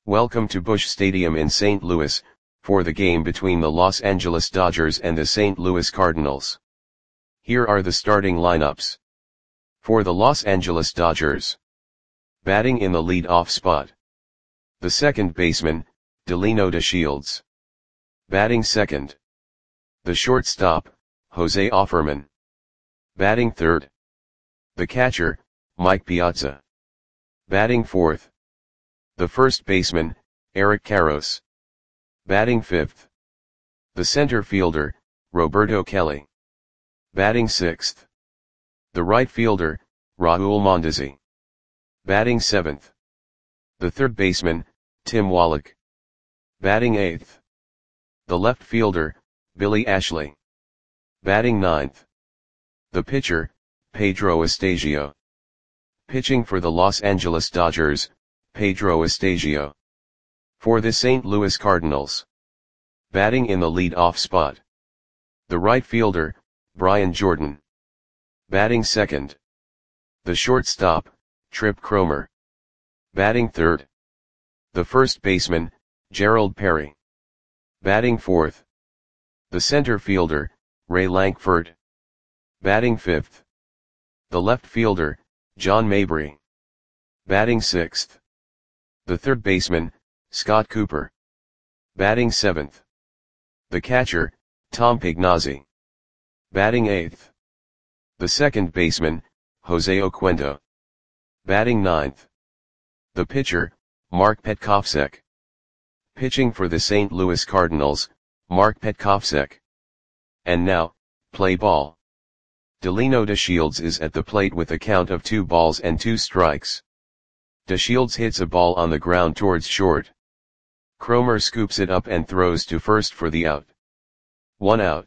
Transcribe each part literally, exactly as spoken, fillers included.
Welcome to Busch Stadium in Saint Louis, for the game between the Los Angeles Dodgers and the Saint Louis Cardinals. Here are the starting lineups. For the Los Angeles Dodgers. Batting in the lead-off spot. The second baseman, Delino DeShields. Batting second. The shortstop, Jose Offerman. Batting third. The catcher, Mike Piazza. Batting fourth. The first baseman, Eric Karros. Batting fifth. The center fielder, Roberto Kelly. Batting sixth. The right fielder, Raul Mondesi. Batting seventh. The third baseman, Tim Wallach. Batting eighth. The left fielder, Billy Ashley. Batting ninth. The pitcher, Pedro Estasio. Pitching for the Los Angeles Dodgers, Pedro Estasio. For the Saint Louis Cardinals. Batting in the lead-off spot. The right fielder, Brian Jordan. Batting second. The shortstop, Trip Cromer. Batting third. The first baseman, Gerald Perry. Batting fourth. The center fielder, Ray Lankford. Batting fifth. The left fielder, John Mabry. Batting sixth. The third baseman, Scott Cooper. Batting seventh. The catcher, Tom Pignazzi. Batting eighth. The second baseman, Jose Oquendo. Batting ninth. The pitcher, Mark Petkovsek. Pitching for the Saint Louis Cardinals, Mark Petkovsek. And now, play ball. Delino DeShields is at the plate with a count of two balls and two strikes. DeShields hits a ball on the ground towards short. Cromer scoops it up and throws to first for the out. One out.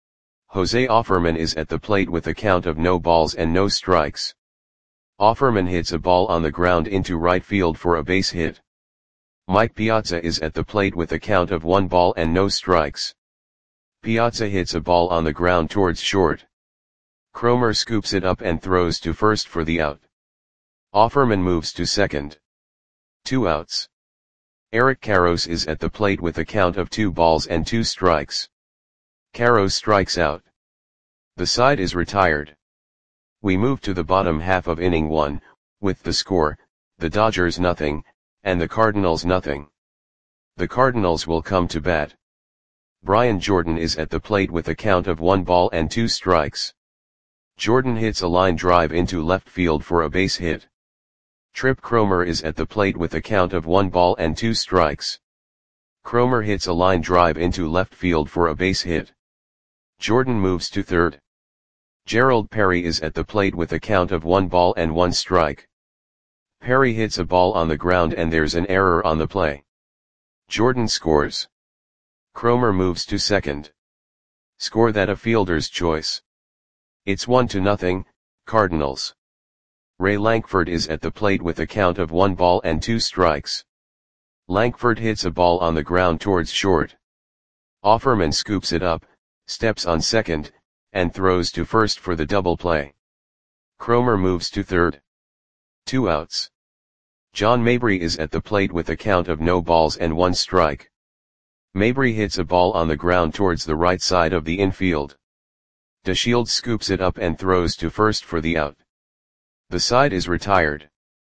Jose Offerman is at the plate with a count of no balls and no strikes. Offerman hits a ball on the ground into right field for a base hit. Mike Piazza is at the plate with a count of one ball and no strikes. Piazza hits a ball on the ground towards short. Cromer scoops it up and throws to first for the out. Offerman moves to second. Two outs. Eric Karros is at the plate with a count of two balls and two strikes. Karros strikes out. The side is retired. We move to the bottom half of inning one, with the score, the Dodgers nothing, and the Cardinals nothing. The Cardinals will come to bat. Brian Jordan is at the plate with a count of one ball and two strikes. Jordan hits a line drive into left field for a base hit. Trip Cromer is at the plate with a count of one ball and two strikes. Cromer hits a line drive into left field for a base hit. Jordan moves to third. Gerald Perry is at the plate with a count of one ball and one strike. Perry hits a ball on the ground and there's an error on the play. Jordan scores. Cromer moves to second. Score that a fielder's choice. It's one to nothing, Cardinals. Ray Lankford is at the plate with a count of one ball and two strikes. Lankford hits a ball on the ground towards short. Offerman scoops it up, steps on second, and throws to first for the double play. Cromer moves to third. Two outs. John Mabry is at the plate with a count of no balls and one strike. Mabry hits a ball on the ground towards the right side of the infield. DeShields scoops it up and throws to first for the out. The side is retired.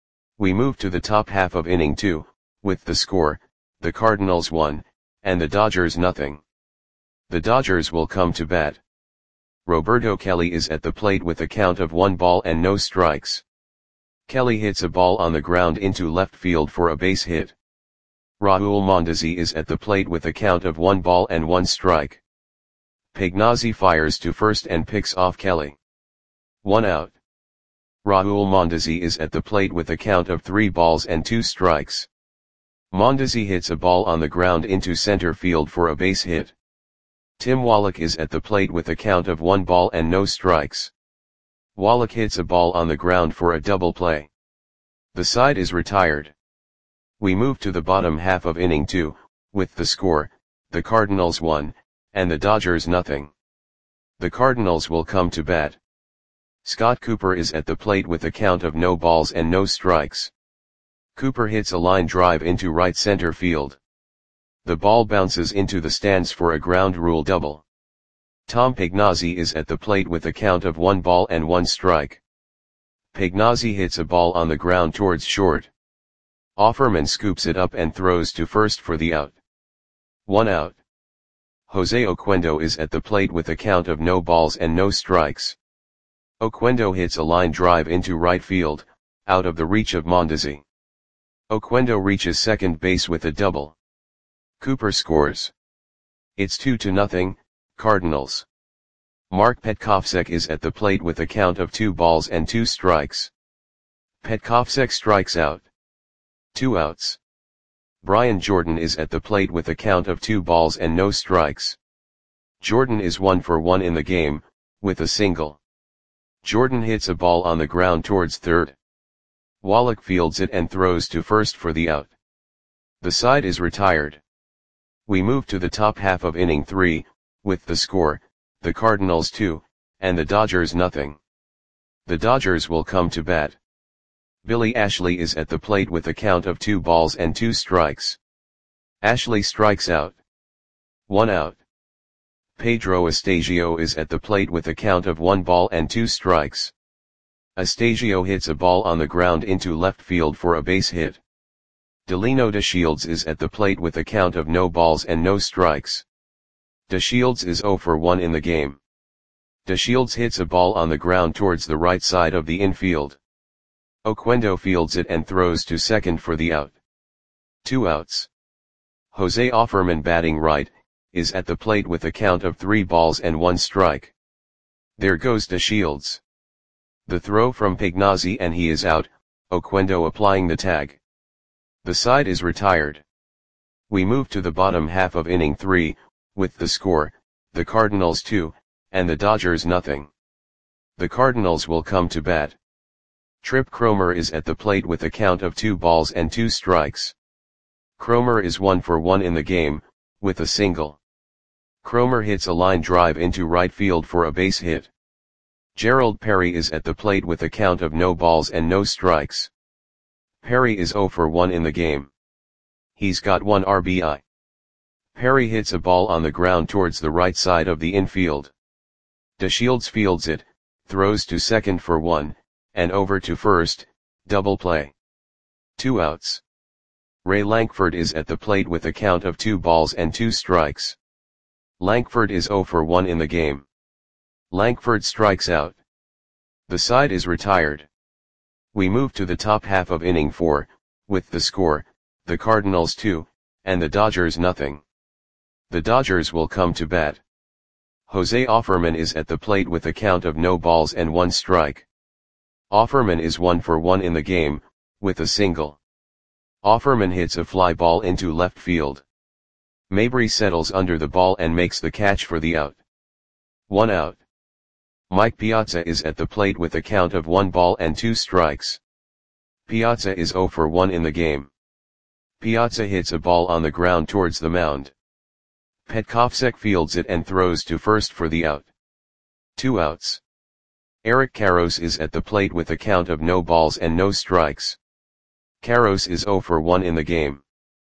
We move to the top half of inning two, with the score, the Cardinals one, and the Dodgers nothing. The Dodgers will come to bat. Roberto Kelly is at the plate with a count of one ball and no strikes. Kelly hits a ball on the ground into left field for a base hit. Raul Mondesi is at the plate with a count of one ball and one strike. Pignazzi fires to first and picks off Kelly. One out. Raul Mondesi is at the plate with a count of three balls and two strikes. Mondesi hits a ball on the ground into center field for a base hit. Tim Wallach is at the plate with a count of one ball and no strikes. Wallach hits a ball on the ground for a double play. The side is retired. We move to the bottom half of inning two, with the score, the Cardinals one, and the Dodgers nothing. The Cardinals will come to bat. Scott Cooper is at the plate with a count of no balls and no strikes. Cooper hits a line drive into right center field. The ball bounces into the stands for a ground rule double. Tom Pagnozzi is at the plate with a count of one ball and one strike. Pagnozzi hits a ball on the ground towards short. Offerman scoops it up and throws to first for the out. One out. Jose Oquendo is at the plate with a count of no balls and no strikes. Oquendo hits a line drive into right field, out of the reach of Mondesi. Oquendo reaches second base with a double. Cooper scores. It's two to nothing, Cardinals. Mark Petkovsek is at the plate with a count of two balls and two strikes. Petkovsek strikes out. Two outs. Brian Jordan is at the plate with a count of two balls and no strikes. Jordan is one for one in the game, with a single. Jordan hits a ball on the ground towards third. Wallach fields it and throws to first for the out. The side is retired. We move to the top half of inning three, with the score, the Cardinals two, and the Dodgers nothing. The Dodgers will come to bat. Billy Ashley is at the plate with a count of two balls and two strikes. Ashley strikes out. One out. Pedro Astasio is at the plate with a count of one ball and two strikes. Astasio hits a ball on the ground into left field for a base hit. Delino DeShields is at the plate with a count of no balls and no strikes. DeShields is zero for one in the game. DeShields hits a ball on the ground towards the right side of the infield. Oquendo fields it and throws to second for the out. Two outs. Jose Offerman, batting right, is at the plate with a count of three balls and one strike. There goes DeShields. The throw from Pagnozzi and he is out, Oquendo applying the tag. The side is retired. We move to the bottom half of inning three, with the score, the Cardinals two, and the Dodgers nothing. The Cardinals will come to bat. Trip Cromer is at the plate with a count of two balls and two strikes. Cromer is one for one in the game, with a single. Cromer hits a line drive into right field for a base hit. Gerald Perry is at the plate with a count of no balls and no strikes. Perry is zero for one in the game. He's got one R B I. Perry hits a ball on the ground towards the right side of the infield. DeShields fields it, throws to second for one, and over to first, double play. Two outs. Ray Lankford is at the plate with a count of two balls and two strikes. Lankford is zero for one in the game. Lankford strikes out. The side is retired. We move to the top half of inning four, with the score, the Cardinals two, and the Dodgers nothing. The Dodgers will come to bat. Jose Offerman is at the plate with a count of no balls and one strike. Offerman is one for one in the game, with a single. Offerman hits a fly ball into left field. Mabry settles under the ball and makes the catch for the out. One out. Mike Piazza is at the plate with a count of one ball and two strikes. Piazza is zero for one in the game. Piazza hits a ball on the ground towards the mound. Petkovsek fields it and throws to first for the out. Two outs. Eric Karros is at the plate with a count of no balls and no strikes. Karros is zero for one in the game.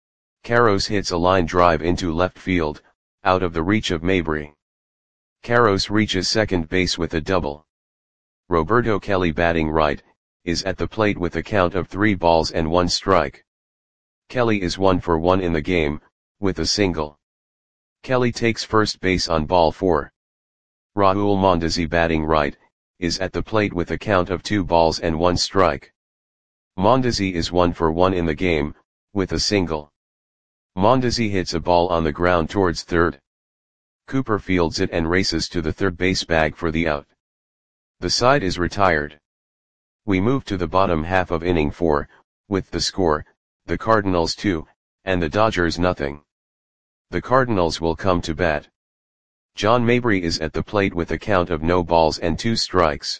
Karros hits a line drive into left field, out of the reach of Mabry. Karros reaches second base with a double. Roberto Kelly, batting right, is at the plate with a count of three balls and one strike. Kelly is one for one in the game, with a single. Kelly takes first base on ball four. Raul Mondesi, batting right, is at the plate with a count of two balls and one strike. Mondesi is one for one in the game, with a single. Mondesi hits a ball on the ground towards third. Cooper fields it and races to the third base bag for the out. The side is retired. We move to the bottom half of inning four, with the score, the Cardinals two, and the Dodgers nothing. The Cardinals will come to bat. John Mabry is at the plate with a count of no balls and two strikes.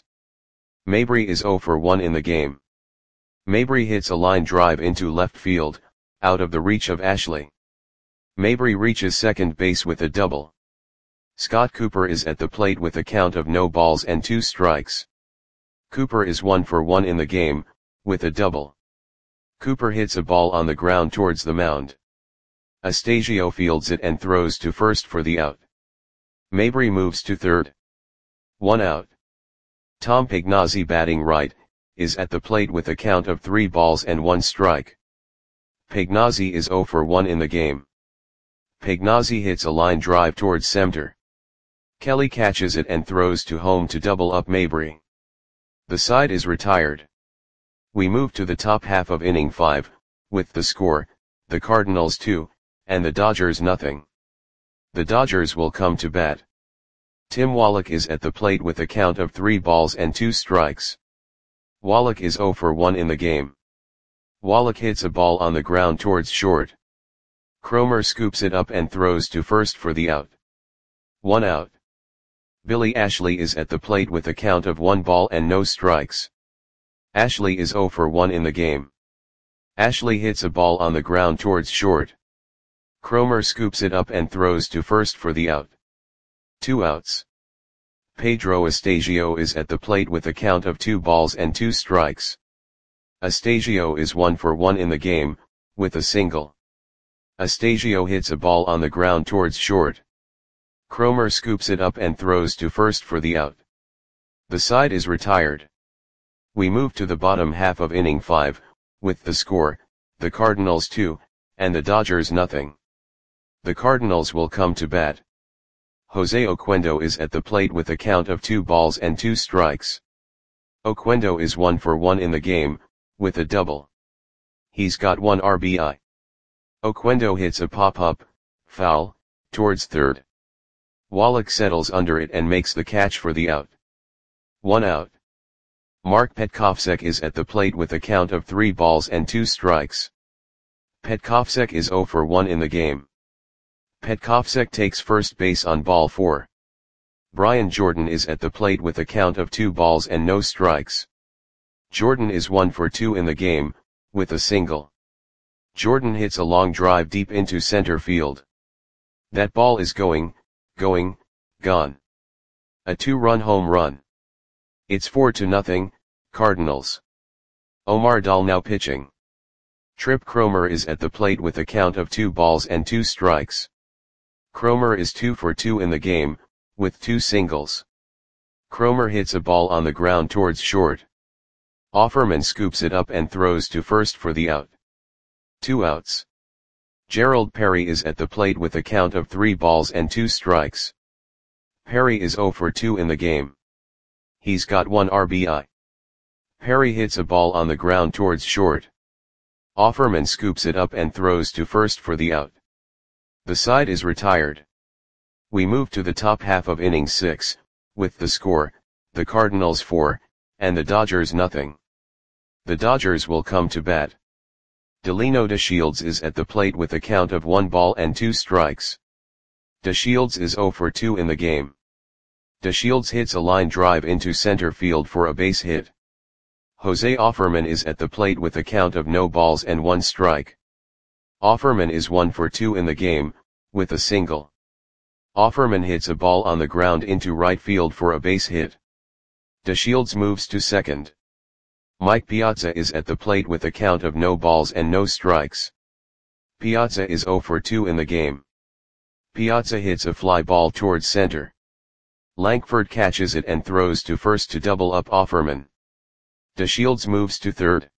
Mabry is zero for one in the game. Mabry hits a line drive into left field, out of the reach of Ashley. Mabry reaches second base with a double. Scott Cooper is at the plate with a count of no balls and two strikes. Cooper is one for one in the game, with a double. Cooper hits a ball on the ground towards the mound. Astasio fields it and throws to first for the out. Mabry moves to third. One out. Tom Pagnozzi, batting right, is at the plate with a count of three balls and one strike. Pagnozzi is zero for one in the game. Pagnozzi hits a line drive towards center. Kelly catches it and throws to home to double up Mabry. The side is retired. We move to the top half of inning five, with the score, the Cardinals two, and the Dodgers nothing. The Dodgers will come to bat. Tim Wallach is at the plate with a count of three balls and two strikes. Wallach is zero for one in the game. Wallach hits a ball on the ground towards short. Cromer scoops it up and throws to first for the out. One out. Billy Ashley is at the plate with a count of one ball and no strikes. Ashley is zero for one in the game. Ashley hits a ball on the ground towards short. Cromer scoops it up and throws to first for the out. Two outs. Pedro Astasio is at the plate with a count of two balls and two strikes. Astasio is one for one in the game, with a single. Astasio hits a ball on the ground towards short. Cromer scoops it up and throws to first for the out. The side is retired. We move to the bottom half of inning five, with the score, the Cardinals two, and the Dodgers nothing. The Cardinals will come to bat. Jose Oquendo is at the plate with a count of two balls and two strikes. Oquendo is one for one in the game, with a double. He's got one R B I. Oquendo hits a pop-up, foul, towards third. Wallach settles under it and makes the catch for the out. One out. Mark Petkovsek is at the plate with a count of three balls and two strikes. Petkovsek is zero for one in the game. Petkovsek takes first base on ball four. Brian Jordan is at the plate with a count of two balls and no strikes. Jordan is one for two in the game, with a single. Jordan hits a long drive deep into center field. That ball is going, going, gone. A two-run home run. It's four to nothing, Cardinals. Omar Dahl now pitching. Trip Cromer is at the plate with a count of two balls and two strikes. Cromer is two for two in the game, with two singles. Cromer hits a ball on the ground towards short. Offerman scoops it up and throws to first for the out. Two outs. Gerald Perry is at the plate with a count of three balls and two strikes. Perry is zero for two in the game. He's got one R B I. Perry hits a ball on the ground towards short. Offerman scoops it up and throws to first for the out. The side is retired. We move to the top half of inning six, with the score, the Cardinals four, and the Dodgers nothing. The Dodgers will come to bat. Delino DeShields is at the plate with a count of one ball and two strikes. DeShields is zero for two in the game. DeShields hits a line drive into center field for a base hit. Jose Offerman is at the plate with a count of no balls and one strike. Offerman is one for two in the game, with a single. Offerman hits a ball on the ground into right field for a base hit. DeShields moves to second. Mike Piazza is at the plate with a count of no balls and no strikes. Piazza is zero for two in the game. Piazza hits a fly ball towards center. Lankford catches it and throws to first to double up Offerman. DeShields moves to third.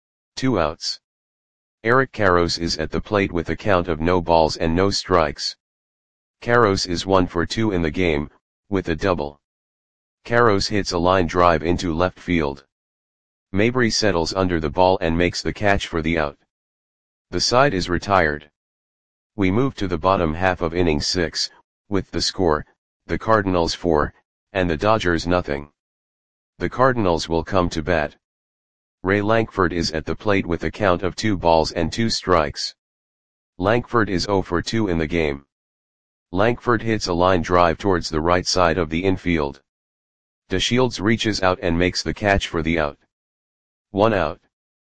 Two outs. Eric Karros is at the plate with a count of no balls and no strikes. Karros is one for two in the game, with a double. Karros hits a line drive into left field. Mabry settles under the ball and makes the catch for the out. The side is retired. We move to the bottom half of inning six, with the score, the Cardinals four, and the Dodgers nothing. The Cardinals will come to bat. Ray Lankford is at the plate with a count of two balls and two strikes. Lankford is zero for two in the game. Lankford hits a line drive towards the right side of the infield. DeShields reaches out and makes the catch for the out. One out.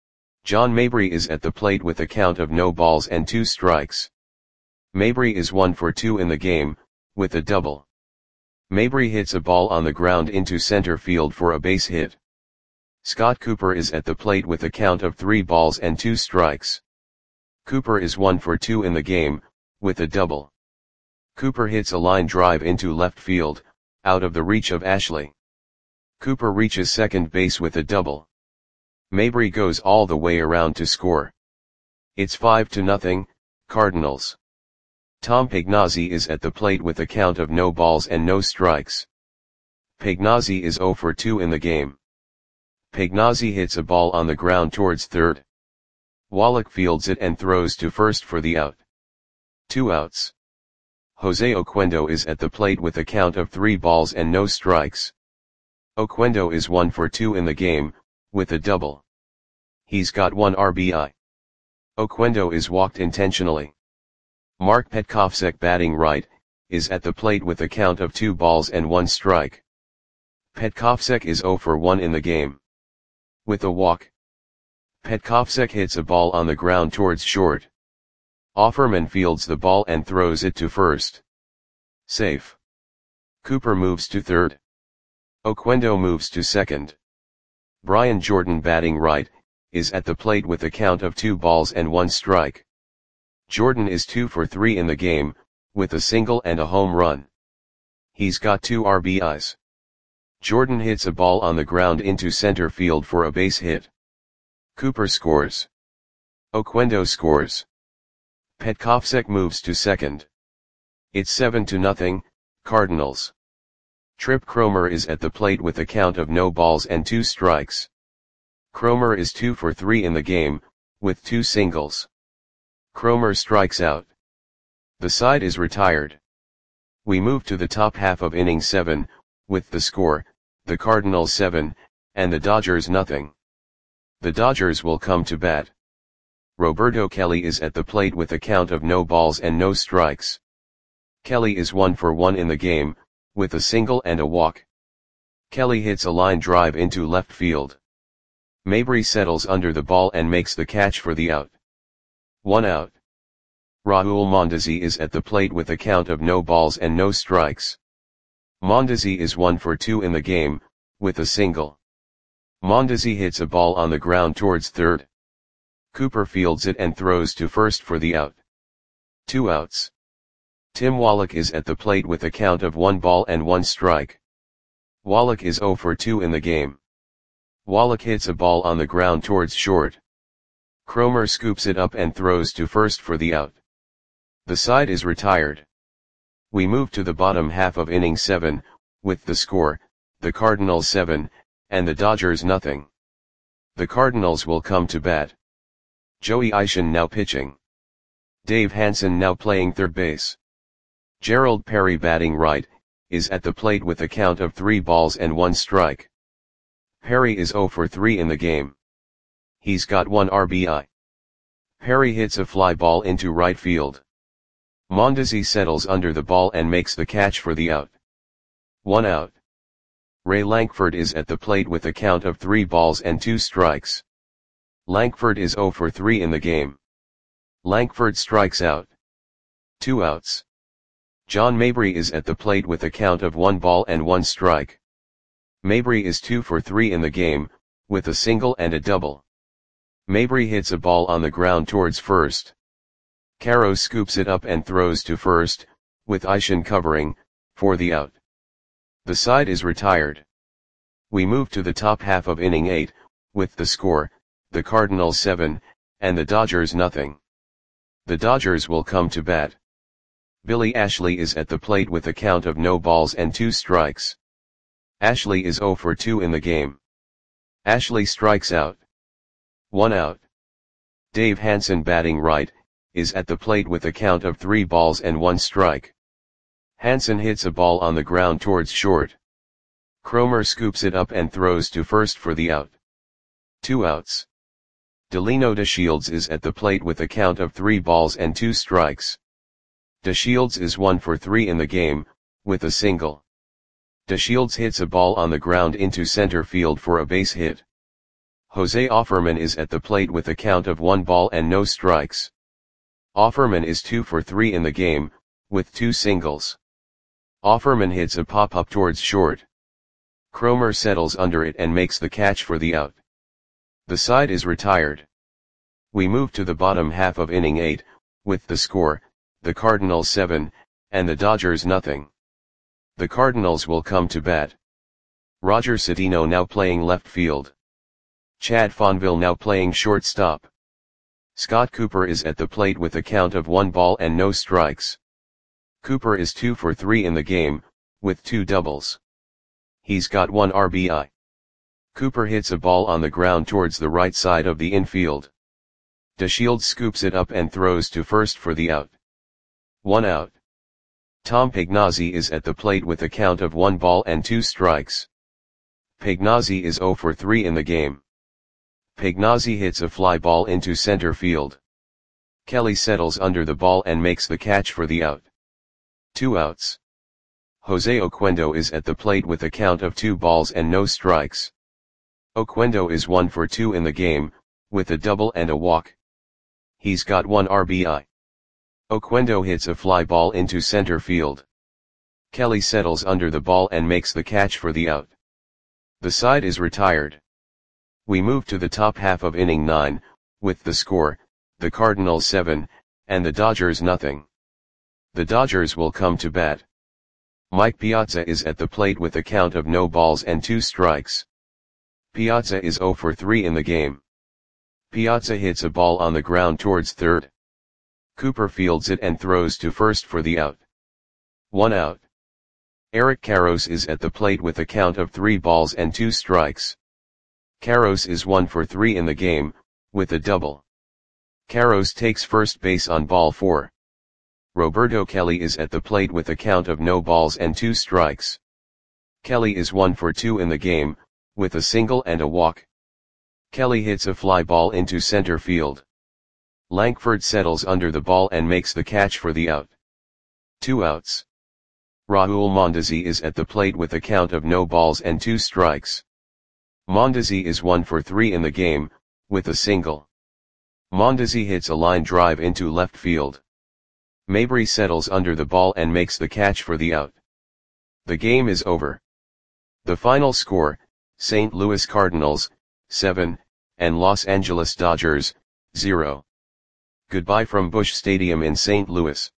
John Mabry is at the plate with a count of no balls and two strikes. Mabry is one for two in the game, with a double. Mabry hits a ball on the ground into center field for a base hit. Scott Cooper is at the plate with a count of three balls and two strikes. Cooper is one for two in the game, with a double. Cooper hits a line drive into left field, out of the reach of Ashley. Cooper reaches second base with a double. Mabry goes all the way around to score. It's five to nothing, Cardinals. Tom Pagnozzi is at the plate with a count of no balls and no strikes. Pagnozzi is zero for two in the game. Pagnozzi hits a ball on the ground towards third. Wallach fields it and throws to first for the out. Two outs. Jose Oquendo is at the plate with a count of three balls and no strikes. Oquendo is one for two in the game, with a double. He's got one R B I. Oquendo is walked intentionally. Mark Petkovsek, batting right, is at the plate with a count of two balls and one strike. Petkovsek is zero for one in the game. With a walk. Petkovsek hits a ball on the ground towards short. Offerman fields the ball and throws it to first. Safe. Cooper moves to third. Oquendo moves to second. Brian Jordan, batting right, is at the plate with a count of two balls and one strike. Jordan is two for three in the game, with a single and a home run. He's got two R B Is. Jordan hits a ball on the ground into center field for a base hit. Cooper scores. Oquendo scores. Petkovsek moves to second. It's seven to nothing, Cardinals. Trip Cromer is at the plate with a count of no balls and two strikes. Cromer is two for three in the game, with two singles. Cromer strikes out. The side is retired. We move to the top half of inning seven, with the score, the Cardinals seven, and the Dodgers nothing. The Dodgers will come to bat. Roberto Kelly is at the plate with a count of no balls and no strikes. Kelly is one for one in the game, with a single and a walk. Kelly hits a line drive into left field. Mabry settles under the ball and makes the catch for the out. One out. Raul Mondesi is at the plate with a count of no balls and no strikes. Mondesi is one for two in the game, with a single. Mondesi hits a ball on the ground towards third. Cooper fields it and throws to first for the out. Two outs. Tim Wallach is at the plate with a count of one ball and one strike. Wallach is zero for two in the game. Wallach hits a ball on the ground towards short. Cromer scoops it up and throws to first for the out. The side is retired. We move to the bottom half of inning seven, with the score, the Cardinals seven, and the Dodgers nothing. The Cardinals will come to bat. Joey Eishen now pitching. Dave Hansen now playing third base. Gerald Perry, batting right, is at the plate with a count of three balls and one strike. Perry is zero for three in the game. He's got one R B I. Perry hits a fly ball into right field. Mondesi settles under the ball and makes the catch for the out. One out. Ray Lankford is at the plate with a count of three balls and two strikes. Lankford is zero for three in the game. Lankford strikes out. Two outs. John Mabry is at the plate with a count of one ball and one strike. Mabry is two for three in the game, with a single and a double. Mabry hits a ball on the ground towards first. Caro scoops it up and throws to first, with Eishen covering, for the out. The side is retired. We move to the top half of inning eight, with the score, the Cardinals seven, and the Dodgers nothing. The Dodgers will come to bat. Billy Ashley is at the plate with a count of no balls and two strikes. Ashley is zero for two in the game. Ashley strikes out. One out. Dave Hansen, batting right, is at the plate with a count of three balls and one strike. Hansen hits a ball on the ground towards short. Cromer scoops it up and throws to first for the out. Two outs. Delino DeShields is at the plate with a count of three balls and two strikes. DeShields is one for three in the game, with a single. DeShields hits a ball on the ground into center field for a base hit. Jose Offerman is at the plate with a count of one ball and no strikes. Offerman is two for three in the game, with two singles. Offerman hits a pop-up towards short. Cromer settles under it and makes the catch for the out. The side is retired. We move to the bottom half of inning eight, with the score, the Cardinals seven, and the Dodgers nothing. The Cardinals will come to bat. Roger Cedeno now playing left field. Chad Fonville now playing shortstop. Scott Cooper is at the plate with a count of one ball and no strikes. Cooper is two for three in the game, with two doubles. He's got one R B I. Cooper hits a ball on the ground towards the right side of the infield. DeShields scoops it up and throws to first for the out. One out. Tom Pagnozzi is at the plate with a count of one ball and two strikes. Pagnozzi is zero for three in the game. Pagnozzi hits a fly ball into center field. Kelly settles under the ball and makes the catch for the out. Two outs. Jose Oquendo is at the plate with a count of two balls and no strikes. Oquendo is one for two in the game, with a double and a walk. He's got one R B I. Oquendo hits a fly ball into center field. Kelly settles under the ball and makes the catch for the out. The side is retired. We move to the top half of inning nine, with the score, the Cardinals seven, and the Dodgers nothing. The Dodgers will come to bat. Mike Piazza is at the plate with a count of no balls and two strikes. Piazza is zero for three in the game. Piazza hits a ball on the ground towards third. Cooper fields it and throws to first for the out. One out. Eric Karros is at the plate with a count of three balls and two strikes. Karros is one for three in the game, with a double. Karros takes first base on ball four. Roberto Kelly is at the plate with a count of no balls and two strikes. Kelly is one for two in the game, with a single and a walk. Kelly hits a fly ball into center field. Lankford settles under the ball and makes the catch for the out. Two outs. Raul Mondesi is at the plate with a count of no balls and two strikes. Mondesi is one for three in the game, with a single. Mondesi hits a line drive into left field. Mabry settles under the ball and makes the catch for the out. The game is over. The final score, Saint Louis Cardinals, seven, and Los Angeles Dodgers, zero. Goodbye from Busch Stadium in Saint Louis.